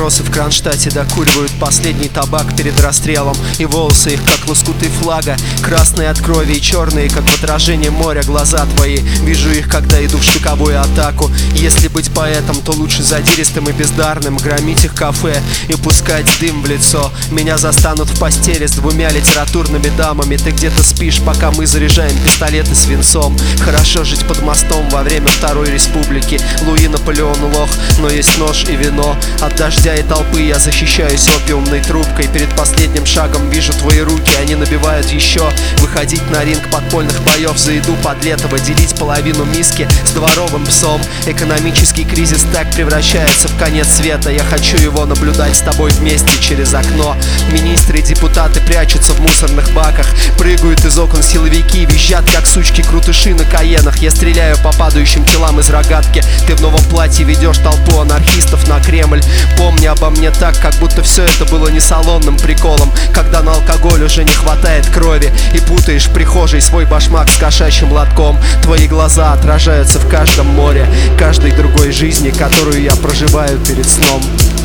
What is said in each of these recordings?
матросы в Кронштадте докуривают последний табак перед расстрелом, и волосы их, как лоскуты флага, красные от крови и черные, как в отражении моря, глаза твои. Вижу их, когда иду в штыковую атаку. Если быть поэтом, то лучше задиристым и бездарным громить их кафе и пускать дым в лицо. Меня застанут в постели с двумя литературными дамами. Ты где-то спишь, пока мы заряжаем пистолеты свинцом. Хорошо жить под мостом во время Второй Республики. Луи Наполеон лох, но есть нож и вино. От дождя и толпы я защищаюсь опиумной трубкой. Перед последним шагом вижу твои руки, они набивают еще. Выходить на ринг подпольных боев за еду Подлетова, делить половину миски с дворовым псом. Экономический кризис так превращается в конец света. Я хочу его наблюдать с тобой вместе через окно. Министры и депутаты прячутся в мусорных баках, прыгают из окон силовики, визжат как сучки-крутыши на Каенах. Я стреляю по падающим телам из рогатки. Ты в новом платье ведешь толпу анархистов на Кремль. Помни обо мне так, как будто все это было не салонным приколом, когда на алкоголь уже не хватает крови, и путаешь в прихожей свой башмак с кошачьим лотком. Твои глаза отражаются в каждом море, каждой другой жизни, которую я проживаю перед сном.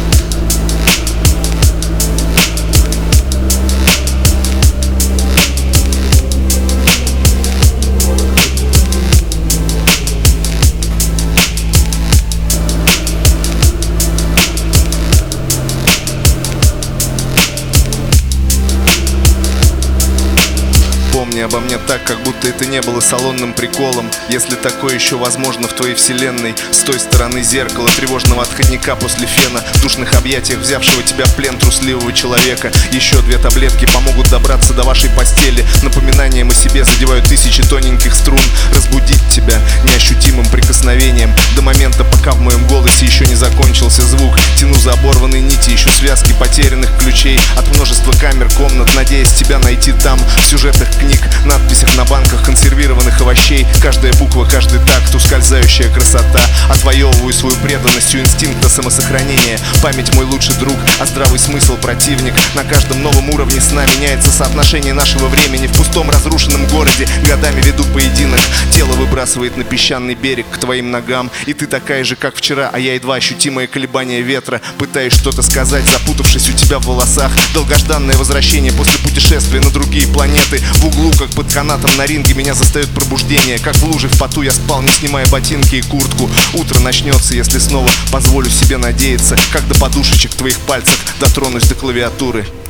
Помни обо мне так, как будто это не было салонным приколом. Если такое еще возможно в твоей вселенной, с той стороны зеркала, тревожного отходника после фена, в душных объятиях взявшего тебя в плен трусливого человека. Еще 2 таблетки помогут добраться до вашей постели. Напоминанием о себе задевают тысячи тоненьких струн. Разбудить тебя неощутимым прикосновением до момента, пока в моем голосе еще не закончился звук. Тяну за оборванные нити, ищу связки потерянных ключей от множества камер, комнат, надеясь тебя найти там, в сюжетах книг, надписях на банках консервированных овощей. Каждая буква, каждый такт, ускользающая красота. Отвоевываю свою преданностью инстинкта самосохранения. Память мой лучший друг, а здравый смысл противник. На каждом новом уровне сна меняется соотношение нашего времени. В пустом разрушенном городе годами веду поединок. Тело выбрасывает на песчаный берег к твоим ногам, и ты такая же, как вчера, а я едва ощутимое колебание ветра. Пытаюсь что-то сказать, запутавшись у тебя в волосах. Долгожданное возвращение после путешествия на другие планеты. В углу, как под канатом на ринге, меня застает пробуждение. Как в луже в поту я спал, не снимая ботинки и куртку. Утро начнется, если снова позволю себе надеяться, как до подушечек твоих пальцев дотронусь до клавиатуры.